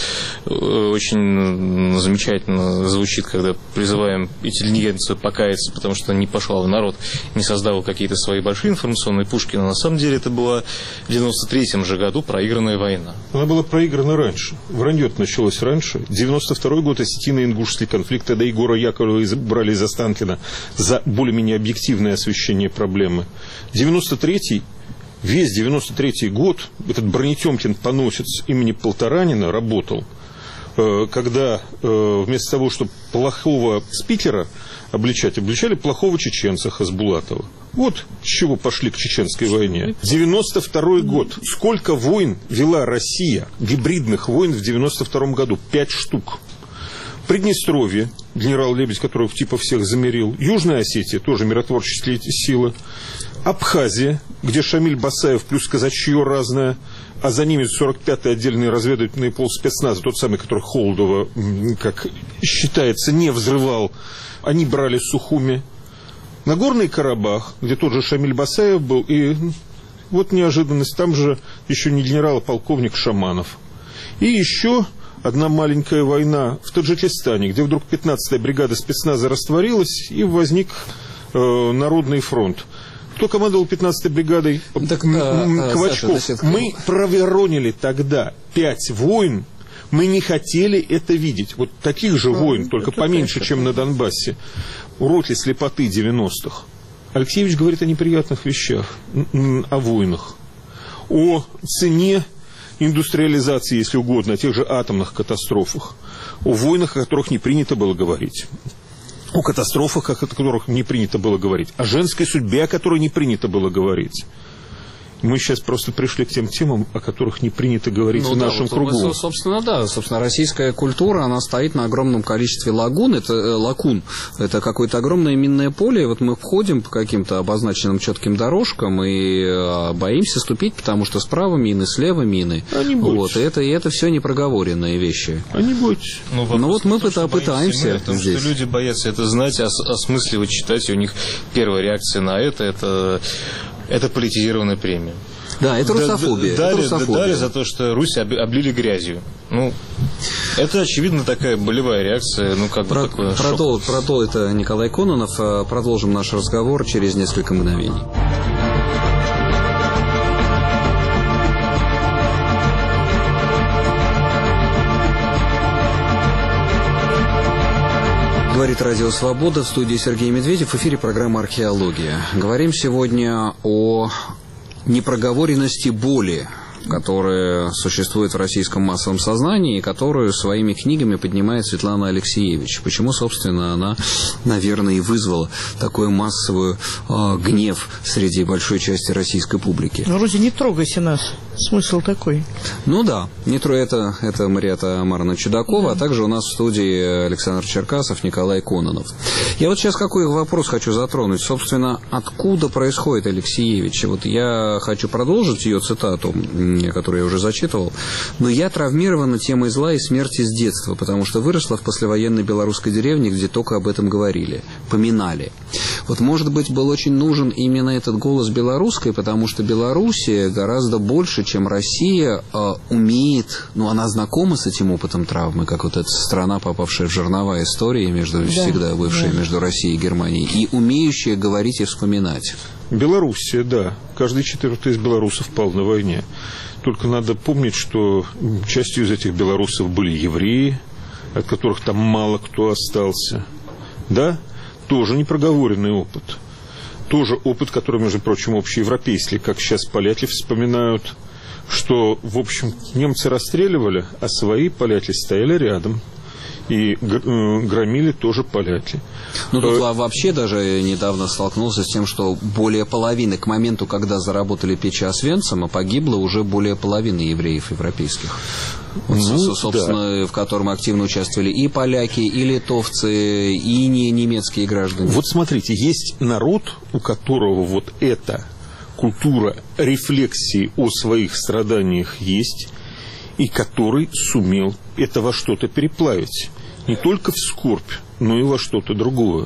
очень замечательно звучит, когда призываем интеллигенцию покаяться, потому что не пошла в народ, не создала какие-то свои большие информационные пушки. Но на самом деле это была в девяносто третьем же году проигранная война. Она была проиграна раньше. Вранье началось раньше. девяносто второй год, осетино-ингушский конфликт, тогда Егора Яковлева брали из Останкина за более-менее объективное освещение проблемы. девяносто третий Весь девяносто третий год этот Бронетемкин поносец имени Полторанина работал, когда вместо того, чтобы плохого спикера обличать, обличали плохого чеченца Хасбулатова. Вот с чего пошли к чеченской войне. девяносто второй год. Сколько войн вела Россия, гибридных войн в девяносто втором году? Пять штук. Приднестровье, генерал Лебедь, которого типа всех замерил. Южная Осетия, тоже миротворческие силы. Абхазия, где Шамиль Басаев плюс казачье разное, а за ними сорок пятый отдельный разведывательный полспецназа, тот самый, который Холодова, как считается, не взрывал, они брали Сухуми. Нагорный Карабах, где тот же Шамиль Басаев был, и вот неожиданность, там же еще не генерал, а полковник Шаманов. И еще одна маленькая война в Таджикистане, где вдруг пятнадцатая бригада спецназа растворилась, и возник э, Народный фронт. Кто командовал пятнадцатой бригадой? Так, а, Квачков. Саша, значит, мы проворонили тогда пять войн, мы не хотели это видеть. Вот таких же а, войн, только поменьше, конечно, чем на Донбассе. Уроки слепоты девяностых. Алексеевич говорит о неприятных вещах, о войнах, о цене индустриализации, если угодно, о тех же атомных катастрофах, о войнах, о которых не принято было говорить, о катастрофах, о которых не принято было говорить, о женской судьбе, о которой не принято было говорить. Мы сейчас просто пришли к тем темам, о которых не принято говорить ну, в нашем да, вот, кругу. Собственно, да. Собственно, российская культура, она стоит на огромном количестве лагун. Это э, лакун. Это какое-то огромное минное поле. И вот мы входим по каким-то обозначенным четким дорожкам и э, боимся ступить, потому что справа мины, слева мины. А не бойтесь. Вот, и это, и это все непроговоренные вещи. А не бойтесь. Ну, ну вот мы том, пытаемся. Мы, потому здесь. Что люди боятся это знать, ос- осмысливать, читать. И у них первая реакция на это – это... Это политизированная премия. Да, это русофобия. Дали, это русофобия. Дали за то, что Русь облили грязью. Ну, это, очевидно, такая болевая реакция. Ну, как Про, бы такое продол, продол, это Николай Кононов. Продолжим наш разговор через несколько мгновений. Говорит Радио Свобода, в студии Сергей Медведев, в эфире программа «Археология». Говорим сегодня о непроговоренности боли, которая существует в российском массовом сознании и которую своими книгами поднимает Светлана Алексеевич. Почему, собственно, она, наверное, и вызвала такой массовый э, гнев среди большой части российской публики. Ну, вроде не трогайте нас. Смысл такой. Ну да, не трогай, это, это Мариэтта Амаровна Чудакова, mm-hmm. а также у нас в студии Александр Черкасов, Николай Кононов. Я вот сейчас какой вопрос хочу затронуть. Собственно, откуда происходит Алексеевич? Вот я хочу продолжить ее цитату, которую я уже зачитывал. «Но я травмирована темой зла и смерти с детства, потому что выросла в послевоенной белорусской деревне, где только об этом говорили, поминали». Вот, может быть, был очень нужен именно этот голос белорусской, потому что Белоруссия гораздо больше, чем Россия, э, умеет, ну, она знакома с этим опытом травмы, как вот эта страна, попавшая в жернова истории, между, да, всегда бывшая да. между Россией и Германией, и умеющая говорить и вспоминать. Белоруссия, да. Каждый четвертый из белорусов пал на войне. Только надо помнить, что частью из этих белорусов были евреи, от которых там мало кто остался. Да? Тоже непроговоренный опыт. Тоже опыт, который, между прочим, общеевропейский, как сейчас поляки вспоминают, что, в общем, немцы расстреливали, а свои поляки стояли рядом. И громили тоже поляки. Ну, тут а, вообще даже недавно столкнулся с тем, что более половины, к моменту, когда заработали печи Освенцима, погибло уже более половины евреев европейских. Вот, ну, собственно, да. в котором активно участвовали и поляки, и литовцы, и не немецкие граждане. Вот смотрите, есть народ, у которого вот эта культура рефлексии о своих страданиях есть, и который сумел это во что-то переплавить. Не только в скорбь, но и во что-то другое.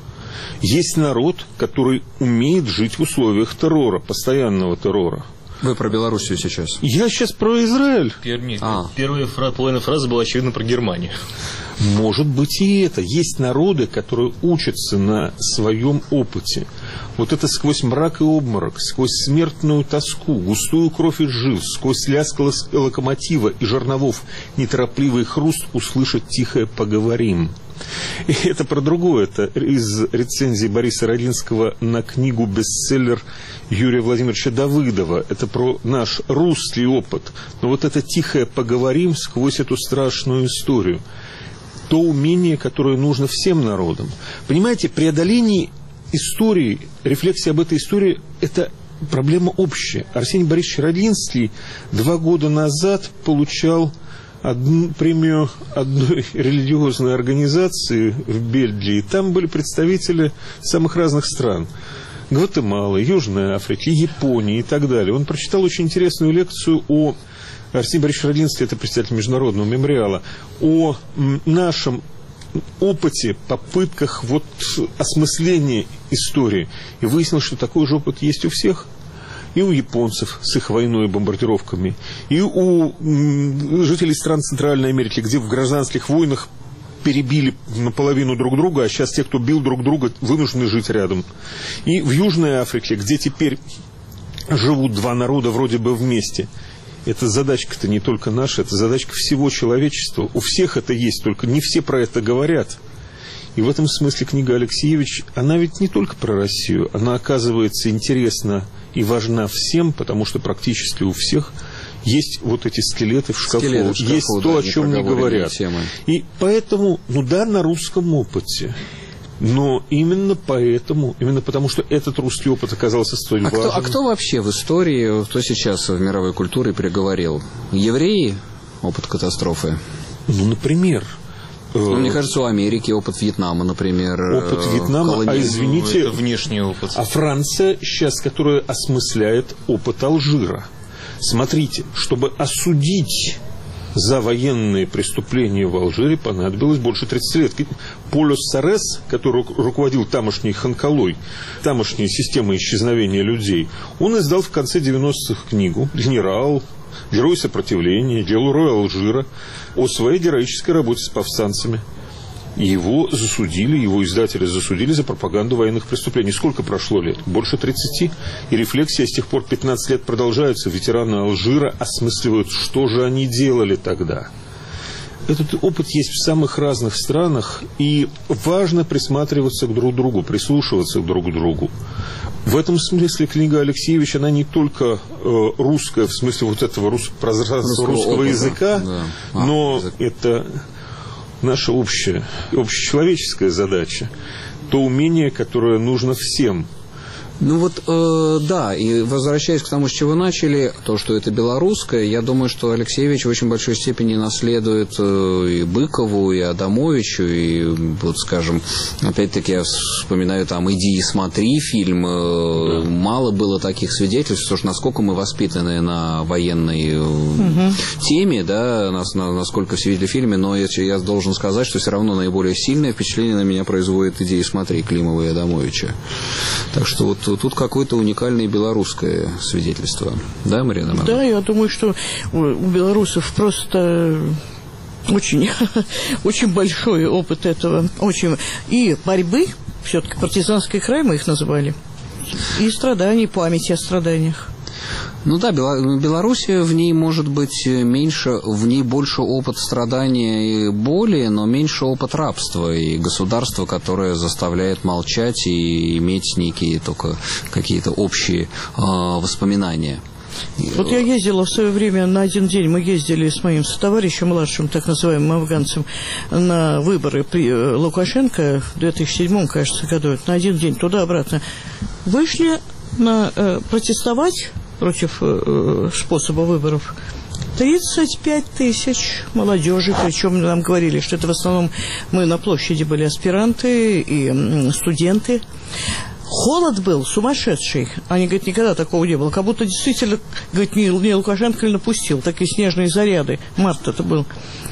Есть народ, который умеет жить в условиях террора, постоянного террора. Вы про Белоруссию сейчас? Я сейчас про Израиль. Первая, а. первая фра- половина фразы была, очевидно, про Германию. Может быть и это. Есть народы, которые учатся на своем опыте. Вот это сквозь мрак и обморок, сквозь смертную тоску, густую кровь из жил, сквозь лязг локомотива и жерновов, неторопливый хруст услышать тихое «поговорим». И это про другое. Это из рецензии Бориса Родинского на книгу-бестселлер Юрия Владимировича Давыдова. Это про наш русский опыт. Но вот это тихое «поговорим» сквозь эту страшную историю. То умение, которое нужно всем народам. Понимаете, преодоление истории, рефлексия об этой истории – это проблема общая. Арсений Борисович Родинский два года назад получал одну премию одной религиозной организации в Бельгии. Там были представители самых разных стран. Гватемалы, Южной Африки, Японии и так далее. Он прочитал очень интересную лекцию о... Арсений Борисович Родинский, это представитель Международного мемориала, о нашем опыте, попытках вот осмысления истории. И выяснилось, что такой же опыт есть у всех. И у японцев с их войной и бомбардировками, и у жителей стран Центральной Америки, где в гражданских войнах перебили наполовину друг друга, а сейчас те, кто бил друг друга, вынуждены жить рядом. И в Южной Африке, где теперь живут два народа вроде бы вместе. Эта задачка-то не только наша, это задачка всего человечества. У всех это есть, только не все про это говорят. И в этом смысле книга Алексеевич, она ведь не только про Россию, она оказывается интересна и важна всем, потому что практически у всех есть вот эти скелеты в шкафу, Скелеты в шкафу, есть да, то, о чем не говорят. Темы. И поэтому, ну да, на русском опыте. Но именно поэтому, именно потому, что этот русский опыт оказался столь а важен. Кто, а кто вообще в истории, кто сейчас в мировой культуре переговорил? Евреи? Опыт катастрофы? Ну, например... Ну, мне кажется, у Америки опыт Вьетнама, например. Опыт Вьетнама, колониальный. А извините... Это внешний опыт. А Франция сейчас, которая осмысляет опыт Алжира. Смотрите, чтобы осудить за военные преступления в Алжире, понадобилось больше тридцати лет. Поль Сарес, который руководил тамошней Ханкалой, тамошней системой исчезновения людей, он издал в конце девяностых книгу «Генерал», «Герой сопротивления», «Дело Роя Алжира» о своей героической работе с повстанцами. Его засудили, его издатели засудили за пропаганду военных преступлений. Сколько прошло лет? Больше тридцати. И рефлексия с тех пор пятнадцать лет продолжается. Ветераны Алжира осмысливают, что же они делали тогда. Этот опыт есть в самых разных странах, и важно присматриваться к друг другу, прислушиваться друг к другу. В этом смысле книга Алексеевича, она не только э, русская, в смысле вот этого рус, пространства русского, русского языка, да. а, но язык. Это наша общая, общечеловеческая задача, то умение, которое нужно всем. Ну вот, э, да, и возвращаясь к тому, с чего начали, то, что это белорусское, я думаю, что Алексеевич в очень большой степени наследует э, и Быкову, и Адамовичу, и, вот, скажем, опять-таки я вспоминаю там «Иди и смотри» фильм, э, да. Мало было таких свидетельств, потому что насколько мы воспитаны на военной э, угу. теме, да, нас, на, насколько все видели в фильме, но я, я должен сказать, что все равно наиболее сильное впечатление на меня производит «Иди и смотри» Климова и Адамовича. Так что вот тут какое-то уникальное белорусское свидетельство. Да, Марина Ивановна? Да, я думаю, что у белорусов просто очень, очень большой опыт этого. Очень... И борьбы, все-таки партизанский край мы их называли, и страданий, памяти о страданиях. Ну да, Белоруссия, в ней может быть меньше, в ней больше опыт страдания и боли, но меньше опыт рабства и государства, которое заставляет молчать и иметь некие только какие-то общие э, воспоминания. Вот я ездила в свое время на один день, мы ездили с моим сотоварищем, младшим, так называемым афганцем, на выборы при Лукашенко в две тысячи седьмом, кажется, году, на один день туда-обратно. Вышли на, э, протестовать против э, способа выборов тридцать пять тысяч молодежи, причем нам говорили, что это в основном мы на площади были аспиранты и м, студенты. Холод был сумасшедший. Они, говорят, никогда такого не было. Как будто действительно, говорит, не, не Лукашенко ли напустил. Такие снежные заряды. Март это был.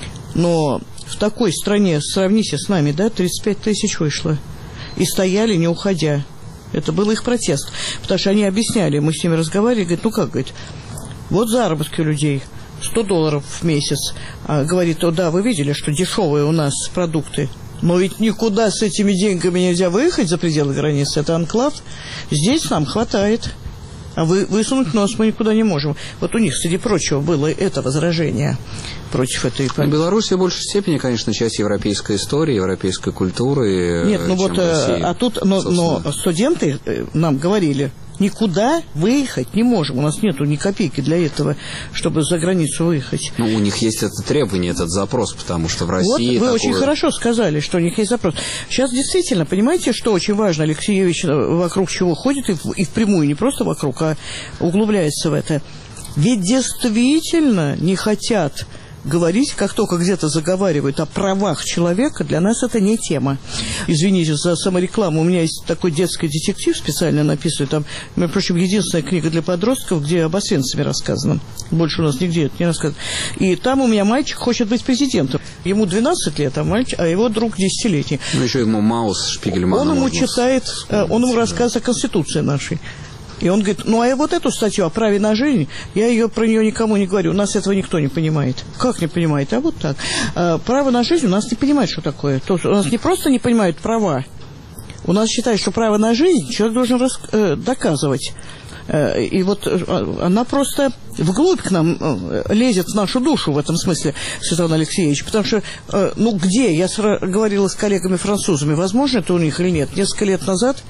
Но в такой стране, сравните с нами, да, тридцать пять тысяч вышло. И стояли, не уходя. Это был их протест. Потому что они объясняли, мы с ними разговаривали, говорят, ну как, говорит, вот заработки людей, сто долларов в месяц. А говорит, о, да, вы видели, что дешевые у нас продукты. Но ведь никуда с этими деньгами нельзя выехать за пределы границы. Это анклав. Здесь нам хватает. А вы, высунуть нос мы никуда не можем. Вот у них, среди прочего, было это возражение против этой политики. Беларусь в большей степени, конечно, часть европейской истории, европейской культуры. Нет, ну вот, а тут, но, но студенты нам говорили, никуда выехать не можем. У нас нету ни копейки для этого, чтобы за границу выехать. Ну, у них есть это требование, этот запрос, потому что в России... Вот вы такое... очень хорошо сказали, что у них есть запрос. Сейчас действительно, понимаете, что очень важно, Алексеевич вокруг чего ходит, и, в, и впрямую, не просто вокруг, а углубляется в это. Ведь действительно не хотят говорить, как только где-то заговаривают о правах человека, для нас это не тема. Извините за саморекламу, у меня есть такой детский детектив специально написанный, там, между прочим, единственная книга для подростков, где об освенциме рассказано. Больше у нас нигде это не рассказано. И там у меня мальчик хочет быть президентом. Ему двенадцать лет, а, мальчик, а его друг десятилетний. Ну, еще ему Маус, Шпигельман. Он ему читает, он ему рассказывает о Конституции нашей. И он говорит, ну, а вот эту статью о праве на жизнь, я ее про нее никому не говорю. У нас этого никто не понимает. Как не понимает? А вот так. А, право на жизнь у нас не понимает, что такое. То, у нас не просто не понимают права. У нас считают, что право на жизнь человек должен рас, э, доказывать. Э, и вот она просто вглубь к нам э, лезет в нашу душу в этом смысле, Светлана Алексеевич. Потому что, э, ну, где? Я говорила с коллегами-французами, возможно это у них или нет. Несколько лет назад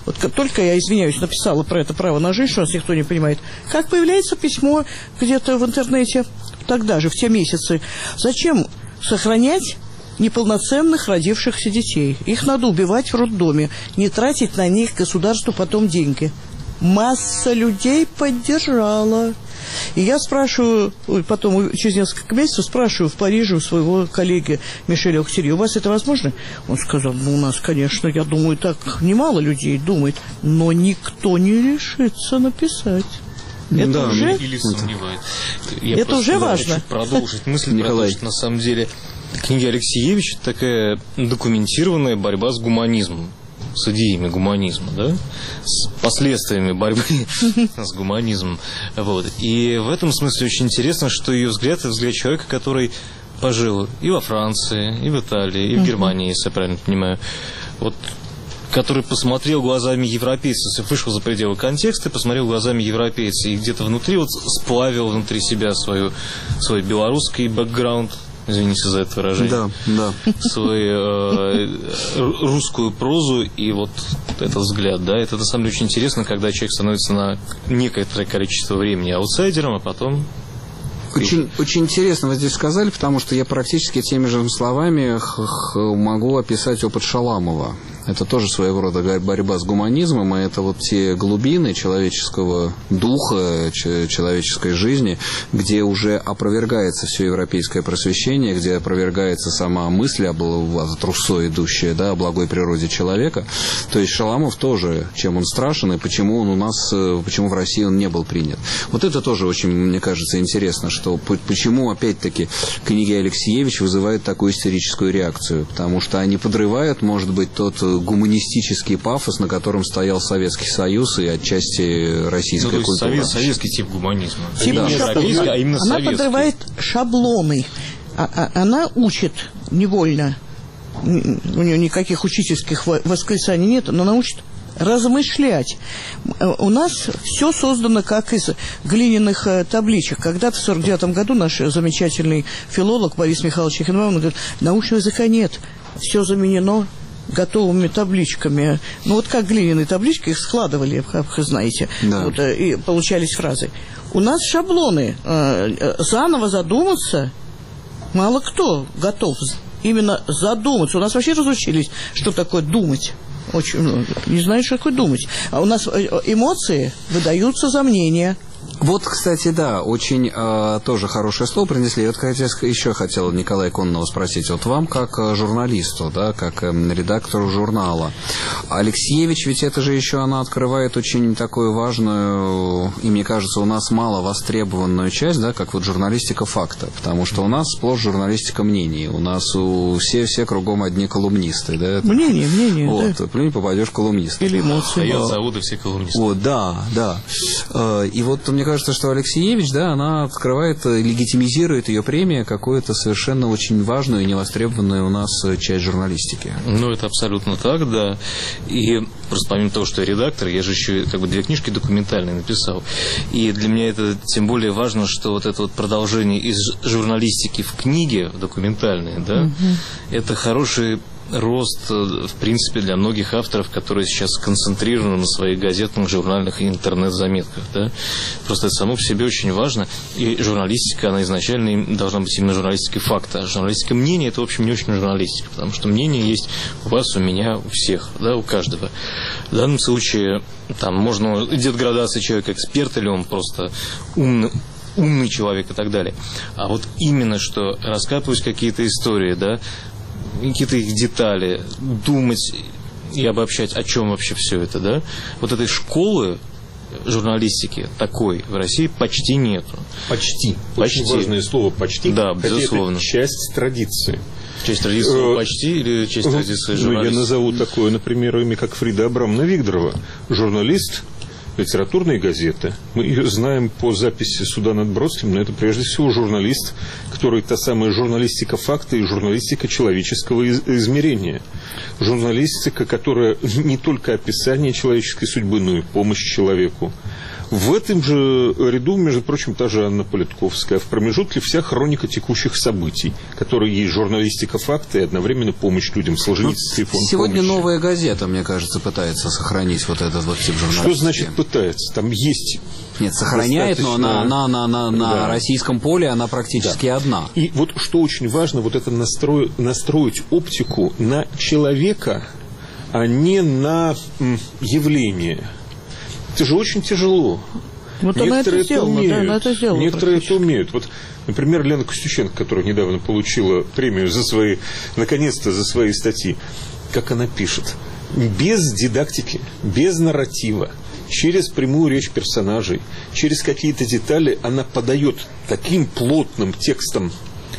Вот как только я, извиняюсь, написала про это право на жизнь, что нас никто не понимает, как появляется письмо где-то в интернете, тогда же, в те месяцы, зачем сохранять неполноценных родившихся детей? Их надо убивать в роддоме, не тратить на них государству потом деньги. Масса людей поддержала. И я спрашиваю, потом через несколько месяцев спрашиваю в Париже у своего коллеги Мишеля Охтери, у вас это возможно? Он сказал, ну, у нас, конечно, я думаю, так немало людей думает, но никто не решится написать. Это да, уже, или сомневает. Я это уже важно. Хочу продолжить мысль Николай. про то, что на самом деле книга Алексеевича такая документированная борьба с гуманизмом, с идеями гуманизма, да, с последствиями борьбы с гуманизмом. Вот. И в этом смысле очень интересно, что ее взгляд — это взгляд человека, который пожил и во Франции, и в Италии, и в Германии, если я правильно понимаю. Вот, который посмотрел глазами европейца, вышел за пределы контекста и посмотрел глазами европейца, и где-то внутри вот сплавил внутри себя свою, свой белорусский бэкграунд, извините за это выражение, Да, да. свою э, русскую прозу и вот этот взгляд, да, это на самом деле очень интересно, когда человек становится на некоторое количество времени аутсайдером, а потом... Очень, очень интересно вы здесь сказали, потому что я практически теми же словами могу описать опыт Шаламова. Это тоже своего рода борьба с гуманизмом, и это вот те глубины человеческого духа, человеческой жизни, где уже опровергается все европейское просвещение, где опровергается сама мысль об, от Руссо идущая, да, о благой природе человека. То есть Шаламов тоже, чем он страшен, и почему он у нас, почему в России он не был принят. Вот это тоже очень, мне кажется, интересно, что почему, опять-таки, книги Алексеевича вызывают такую истерическую реакцию, потому что они подрывают, может быть, тот гуманистический пафос, на котором стоял Советский Союз и отчасти российская ну, то есть культура. Совет, советский тип гуманизма. Тип Не европейский, а именно Она советский. подрывает шаблоны. А, а, она учит невольно. У нее никаких учительских восклицаний нет, но она учит размышлять. У нас все создано как из глиняных табличек. Когда-то в сорок девятом году наш замечательный филолог Борис Михайлович Ехенбаум говорит, научного языка нет, все заменено готовыми табличками. Ну вот как глиняные таблички, их складывали, как вы знаете, да. Вот, и получались фразы. У нас шаблоны. Заново задуматься мало кто готов именно задуматься. У нас вообще разучились, что такое думать. Очень, не знаю, что такое думать. А у нас эмоции выдаются за мнение. Вот, кстати, да, очень э, тоже хорошее слово принесли. Вот еще хотел Николая Кононова спросить. Вот вам, как э, журналисту, да, как э, редактору журнала, Алексеевич, ведь это же еще она открывает очень такую важную, и мне кажется, у нас мало востребованную часть, да, как вот журналистика факта. Потому что у нас сплошь журналистика мнений. У нас у все, все кругом одни колумнисты. Да, мнение, мнение. Вот, да. Плюнь, попадешь в колумниста. Или эмоции. А я заводы все колумнисты. Вот, да, да. Э, и вот мне кажется, что Алексеевич, да, она открывает, легитимизирует ее премия какую-то совершенно очень важную и невостребованную у нас часть журналистики. Ну, это абсолютно так, да. И просто помимо того, что я редактор, я же еще как бы две книжки документальные написал. И для меня это тем более важно, что вот это вот продолжение из журналистики в книге, в документальные, да, угу. Это хороший рост, в принципе, для многих авторов, которые сейчас сконцентрированы на своих газетных, журнальных и интернет-заметках. Да? Просто это само по себе очень важно. И журналистика, она изначально должна быть именно журналистикой факта. А журналистика мнения – это, в общем, не очень журналистика, потому что мнение есть у вас, у меня, у всех, да, у каждого. В данном случае там можно, идет градация человека, эксперт или он просто умный, умный человек и так далее. А вот именно, что раскапывать какие-то истории, да, какие-то их детали, думать и обобщать, о чем вообще все это, да? Вот этой школы журналистики такой в России почти нету. Почти. Почти. Очень важное слово «почти». Да, безусловно. Это часть традиции. Часть традиции почти или часть традиции журналистики? Ну, я назову такое, например, имя как Фрида Абрамовна Вигдорова. Журналист литературной газеты. Мы ее знаем по записи «Суда над Бродским», но это прежде всего журналист, который та самая журналистика факта и журналистика человеческого измерения. журналистика, которая не только описание человеческой судьбы, но и помощь человеку. В этом же ряду, между прочим, та же Анна Политковская. В промежутке вся хроника текущих событий, которые есть журналистика факта и одновременно помощь людям. Солженицын, ну, сегодня помощи. Новая газета, мне кажется, пытается сохранить вот этот вот тип журналистики. Что значит пытается? Там есть... Нет, сохраняет, достаточно... но на, на, на, на, да. на российском поле она практически да. одна. И вот что очень важно, вот это настроить, настроить оптику на человека, а не на м, явление. Это же очень тяжело. Вот Некоторые это, сделала, это умеют. Да, это сделала, Некоторые это умеют. Вот, например, Лена Костюченко, которая недавно получила премию за свои, наконец-то, за свои статьи. Как она пишет? Без дидактики, без нарратива, через прямую речь персонажей, через какие-то детали она подает таким плотным текстом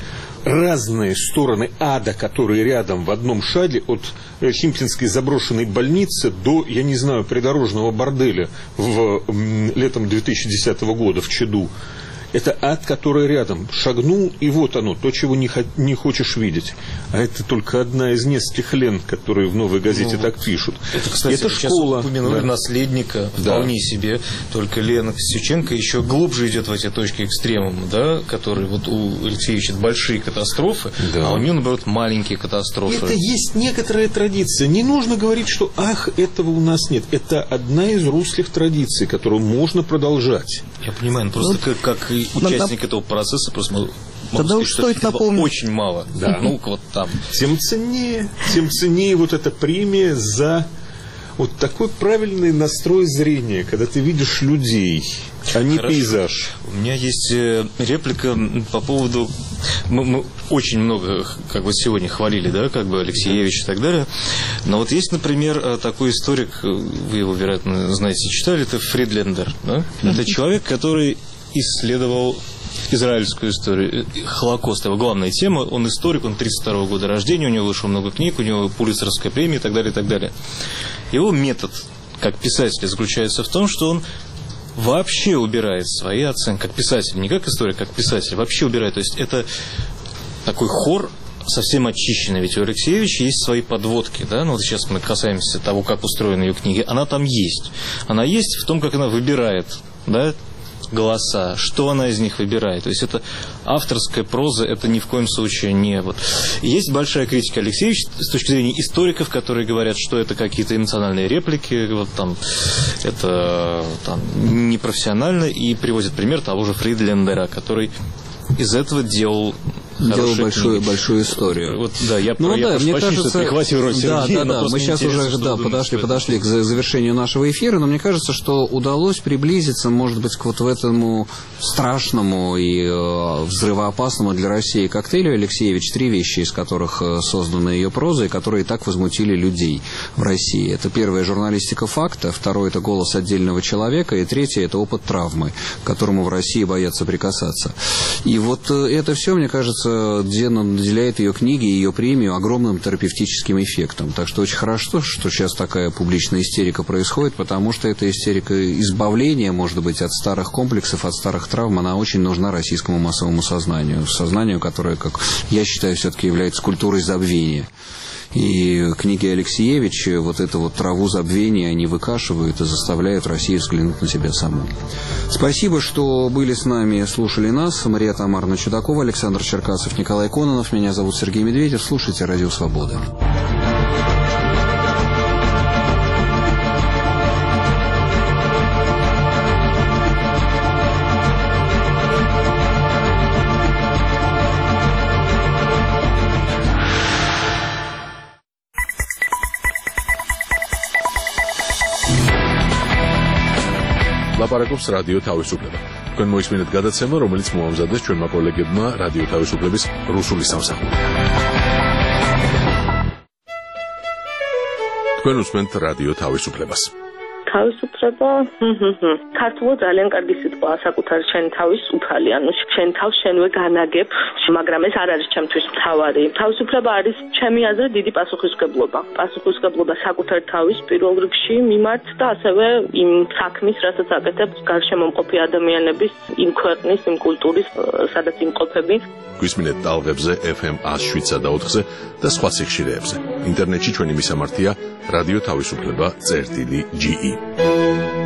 разные стороны ада, которые рядом в одном шаге, от Химкинской заброшенной больницы до, я не знаю, придорожного борделя в, летом две тысячи десятого года в Чеду. Это ад, который рядом. Шагнул, и вот оно, то, чего не, не хочешь видеть. А это только одна из нескольких лент, которые в «Новой газете» ну, так пишут. Это, кстати, это школа. Упомянули да. наследника, да. вполне себе. Только Лена Костюченко еще глубже идет в эти точки экстремума, да, которые вот у Алексеевича большие катастрофы, да. а у нее, наоборот, маленькие катастрофы. Это есть некоторая традиция. Не нужно говорить, что ах, этого у нас нет. Это одна из руслих традиций, которую можно продолжать. Я понимаю, но просто вот. как, как участник этого процесса, просто могу Тогда сказать, уж стоит напомнить. Очень мало. Да. Ну, вот там. Тем ценнее, тем ценнее вот эта премия за вот такой правильный настрой зрения, когда ты видишь людей, а не Хорошо. Пейзаж. У меня есть реплика по поводу... Мы, мы очень много, как бы сегодня хвалили, да, как бы Алексеевич и так далее. Но вот есть, например, такой историк, вы его, вероятно, знаете, читали, это Фридлендер. Да? Это человек, который исследовал израильскую историю, Холокост, его главная тема, он историк, он тридцать второго года рождения, у него вышло много книг, у него Пулитцеровская премия и так далее, и так далее. Его метод, как писателя, заключается в том, что он вообще убирает свои оценки, как писатель, не как историк, как писатель, вообще убирает, то есть это такой хор совсем очищенный, ведь у Алексеевича есть свои подводки, да, ну вот сейчас мы касаемся того, как устроены ее книги, она там есть, она есть в том, как она выбирает, да, голоса, что она из них выбирает. То есть это авторская проза, это ни в коем случае не вот. Есть большая критика Алексеевича с точки зрения историков, которые говорят, что это какие-то эмоциональные реплики, вот там это там, непрофессионально, и приводят пример того же Фридлендера, который из этого делал делал большую, большую историю. Вот, да, я, ну, я да, мне кажется, прихватил роль Сергея, да, да, да, мы сейчас уже да, подошли, подошли к завершению нашего эфира, но мне кажется, что удалось приблизиться, может быть, к вот в этому страшному и э, взрывоопасному для России коктейлю Алексеевич, три вещи, из которых э, создана ее проза, и которые так возмутили людей в России. Это первое — журналистика факта, второе — это голос отдельного человека, и третье — это опыт травмы, к которому в России боятся прикасаться. И вот э, это все, мне кажется, наделяет ее книги и ее премию огромным терапевтическим эффектом. Так что очень хорошо, что сейчас такая публичная истерика происходит, потому что эта истерика избавления, может быть, от старых комплексов, от старых травм, она очень нужна российскому массовому сознанию. Сознанию, которое, как я считаю, все-таки является культурой забвения. И книги Алексеевича вот эту вот траву забвения они выкашивают и заставляют Россию взглянуть на себя саму. Спасибо, что были с нами, слушали нас. Мария Тамаровна Чудакова, Александр Черкасов, Николай Кононов. Меня зовут Сергей Медведев. Слушайте «Радио Свобода». ლაპარაკობს რადიო თავისუფლება. თქვენ მოისმინეთ გადაცემა, რომელიც მოამზადეს ჩვენმა კოლეგებმა რადიო თავისუფლების რუსული სამსახურიდან. თქვენ უსმენთ რადიო თავისუფლებას. თავისუფლება, ქართულად ძალიან კარგი სიტყვა საკუთარ შენი თავის უფალი, ანუ შენ თავს შენვე განაგებ, მაგრამ ეს არ არის ჩემთვის მთავარი. თავისუფლება არის ჩემი აზრით დიდი პასუხისმგებლობა. პასუხისმგებლობა საკუთარ თავის პირველ რიგში მიმართ და ასევე იმ საქმის, რასაც აკეთებს გარშემო მყოფი ადამიანების, იმ ქვეყნის, იმ კულტურის, სადაც იმყოფები. გვისმინეთ ტალღებზე ეფ ემ one oh seven და ოთხზე და სხვა სიხშირეებზე. ინტერნეტში ჩვენი მისამართია რადიო თავისუფლება წერტილი ჯი ი.